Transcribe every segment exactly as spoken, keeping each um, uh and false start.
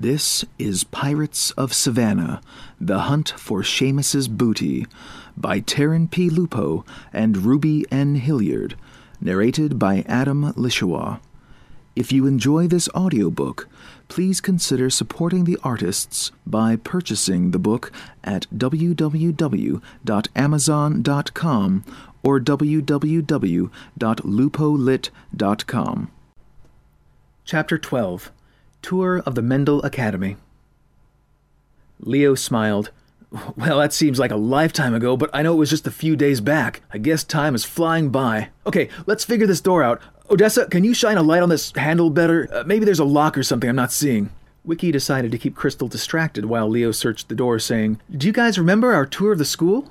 This is Pirates of Savannah, The Hunt for Seamus's Booty, by Taryn P. Lupo and Ruby N. Hilliard, narrated by Adam Lishawa. If you enjoy this audiobook, please consider supporting the artists by purchasing the book at w w w dot amazon dot com or w w w dot lupolit dot com. Chapter twelve. Tour of the Mendel Academy. Leo smiled. Well, that seems like a lifetime ago, but I know it was just a few days back. I guess time is flying by. Okay, let's figure this door out. Odessa, can you shine a light on this handle better? Uh, maybe there's a lock or something I'm not seeing. Wiki decided to keep Crystal distracted while Leo searched the door, saying, Do you guys remember our tour of the school?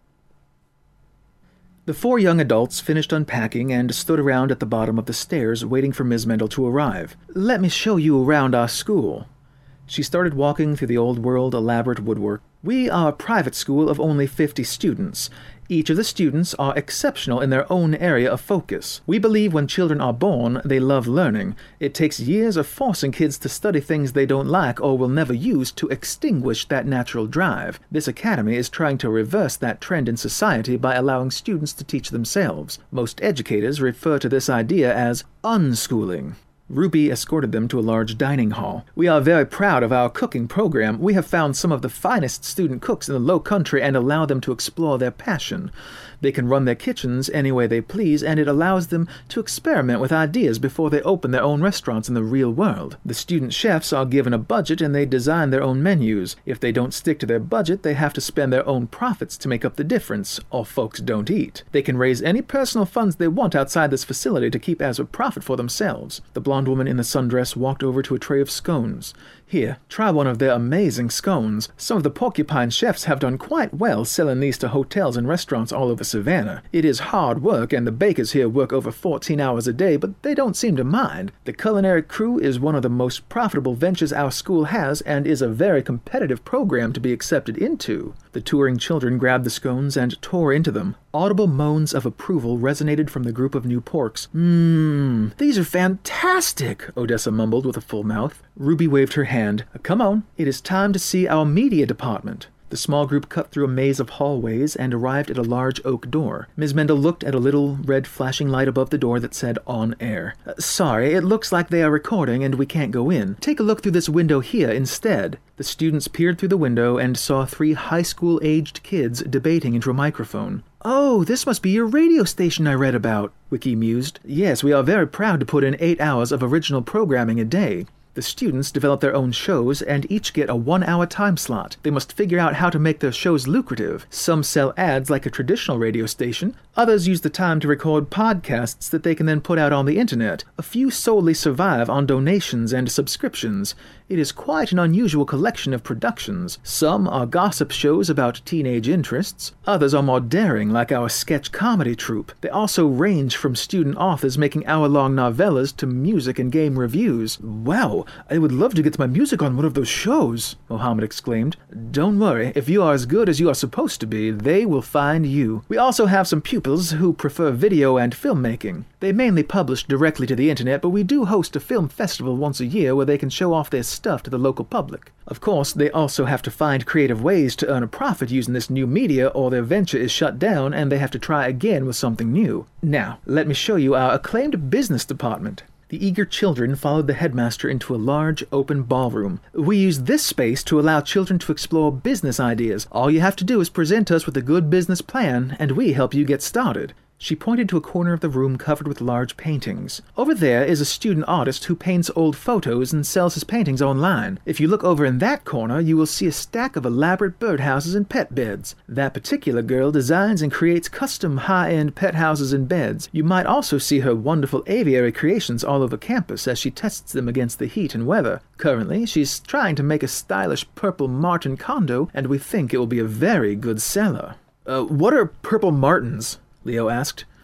The four young adults finished unpacking and stood around at the bottom of the stairs waiting for Miz Mendel to arrive. Let me show you around our school. She started walking through the old-world elaborate woodwork. We are a private school of only fifty students. Each of the students are exceptional in their own area of focus. We believe when children are born, they love learning. It takes years of forcing kids to study things they don't like or will never use to extinguish that natural drive. This academy is trying to reverse that trend in society by allowing students to teach themselves. Most educators refer to this idea as unschooling. Ruby escorted them to a large dining hall. We are very proud of our cooking program. We have found some of the finest student cooks in the Low Country and allow them to explore their passion. They can run their kitchens any way they please, and it allows them to experiment with ideas before they open their own restaurants in the real world. The student chefs are given a budget and they design their own menus. If they don't stick to their budget, they have to spend their own profits to make up the difference, or folks don't eat. They can raise any personal funds they want outside this facility to keep as a profit for themselves. The blonde woman in the sundress walked over to a tray of scones. Here, try one of their amazing scones. Some of the Porcupine chefs have done quite well selling these to hotels and restaurants all over Savannah. It is hard work, and the bakers here work over fourteen hours a day, but they don't seem to mind. The culinary crew is one of the most profitable ventures our school has and is a very competitive program to be accepted into. The touring children grabbed the scones and tore into them. Audible moans of approval resonated from the group of new porks. Mmm, these are fantastic, Odessa mumbled with a full mouth. Ruby waved her hand. Come on, it is time to see our media department. The small group cut through a maze of hallways and arrived at a large oak door. Miz Mendel looked at a little red flashing light above the door that said On Air. Uh, sorry, it looks like they are recording and we can't go in. Take a look through this window here instead. The students peered through the window and saw three high school-aged kids debating into a microphone. Oh, this must be your radio station I read about, Wiki mused. Yes, we are very proud to put in eight hours of original programming a day. The students develop their own shows and each get a one-hour time slot. They must figure out how to make their shows lucrative. Some sell ads like a traditional radio station. Others use the time to record podcasts that they can then put out on the internet. A few solely survive on donations and subscriptions. It is quite an unusual collection of productions. Some are gossip shows about teenage interests. Others are more daring, like our sketch comedy troupe. They also range from student authors making hour-long novellas to music and game reviews. Wow, I would love to get my music on one of those shows, Mohammed exclaimed. Don't worry, if you are as good as you are supposed to be, they will find you. We also have some pupils who prefer video and filmmaking. They mainly publish directly to the internet, but we do host a film festival once a year where they can show off their stuff to the local public. Of course, they also have to find creative ways to earn a profit using this new media or their venture is shut down and they have to try again with something new. Now, let me show you our acclaimed business department. The eager children followed the headmaster into a large, open ballroom. We use this space to allow children to explore business ideas. All you have to do is present us with a good business plan, and we help you get started. She pointed to a corner of the room covered with large paintings. Over there is a student artist who paints old photos and sells his paintings online. If you look over in that corner, you will see a stack of elaborate birdhouses and pet beds. That particular girl designs and creates custom high-end pet houses and beds. You might also see her wonderful aviary creations all over campus as she tests them against the heat and weather. Currently, she's trying to make a stylish purple martin condo, and we think it will be a very good seller. Uh, what are purple martins? Leo asked.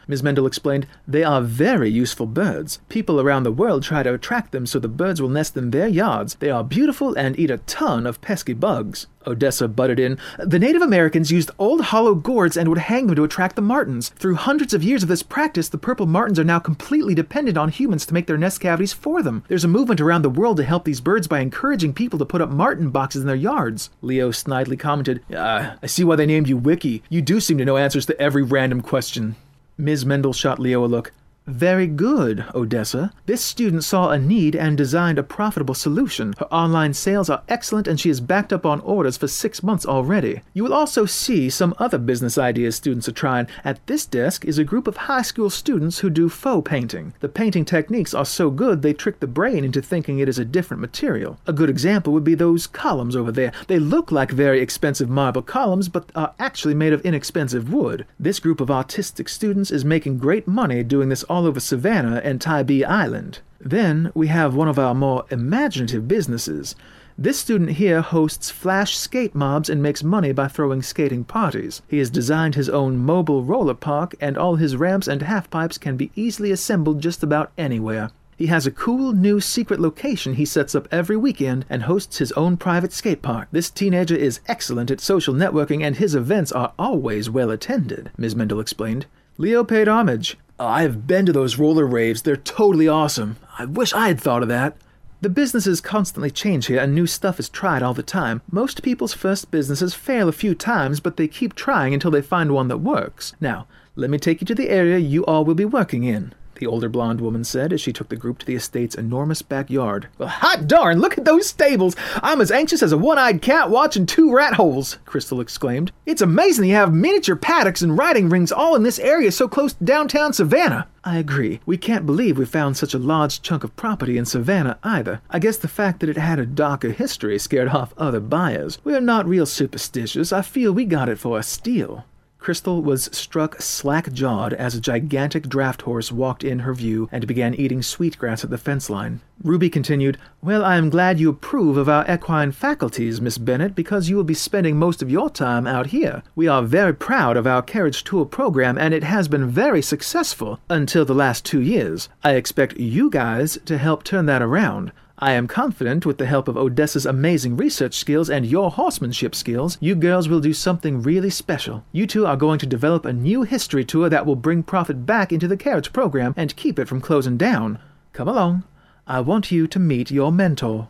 Miz Mendel explained, "They are very useful birds. People around the world try to attract them so the birds will nest in their yards. They are beautiful and eat a ton of pesky bugs." Odessa butted in, "The Native Americans used old hollow gourds and would hang them to attract the martins. Through hundreds of years of this practice, the purple martins are now completely dependent on humans to make their nest cavities for them. There's a movement around the world to help these birds by encouraging people to put up martin boxes in their yards." Leo snidely commented, "Ah, I see why they named you Wiki. You do seem to know answers to every random question." Miz Mendel shot Leo a look. "Very good, Odessa. This student saw a need and designed a profitable solution. Her online sales are excellent and she is backed up on orders for six months already. You will also see some other business ideas students are trying. At this desk is a group of high school students who do faux painting. The painting techniques are so good they trick the brain into thinking it is a different material. A good example would be those columns over there. They look like very expensive marble columns but are actually made of inexpensive wood. This group of artistic students is making great money doing this all all over Savannah and Tybee Island. Then we have one of our more imaginative businesses. This student here hosts flash skate mobs and makes money by throwing skating parties. He has designed his own mobile roller park, and all his ramps and half-pipes can be easily assembled just about anywhere. He has a cool new secret location he sets up every weekend and hosts his own private skate park. This teenager is excellent at social networking and his events are always well attended," Miz Mendel explained. Leo paid homage. "I've been to those roller raves. They're totally awesome. I wish I had thought of that." "The businesses constantly change here and new stuff is tried all the time. Most people's first businesses fail a few times, but they keep trying until they find one that works. Now, let me take you to the area you all will be working in," the older blonde woman said as she took the group to the estate's enormous backyard. "Well, hot darn, look at those stables! I'm as anxious as a one-eyed cat watching two rat holes," Crystal exclaimed. "It's amazing you have miniature paddocks and riding rings all in this area so close to downtown Savannah." "I agree. We can't believe we found such a large chunk of property in Savannah either. I guess the fact that it had a darker history scared off other buyers. We're not real superstitious. I feel we got it for a steal." Crystal was struck slack-jawed as a gigantic draft horse walked in her view and began eating sweetgrass at the fence line. Ruby continued, "Well, I am glad you approve of our equine faculties, Miss Bennett, because you will be spending most of your time out here. We are very proud of our carriage tour program, and it has been very successful until the last two years. I expect you guys to help turn that around. I am confident with the help of Odessa's amazing research skills and your horsemanship skills, you girls will do something really special. You two are going to develop a new history tour that will bring profit back into the carriage program and keep it from closing down. Come along. I want you to meet your mentor."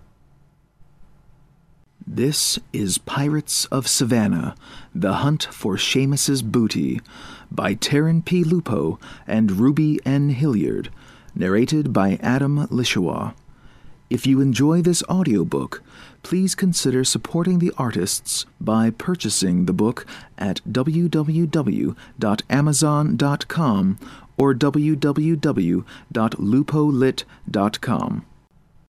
This is Pirates of Savannah, The Hunt for Seamus's Booty, by Taryn P. Lupo and Ruby N. Hilliard, narrated by Adam Lishawa. If you enjoy this audiobook, please consider supporting the artists by purchasing the book at w w w dot amazon dot com or w w w dot lupolit dot com.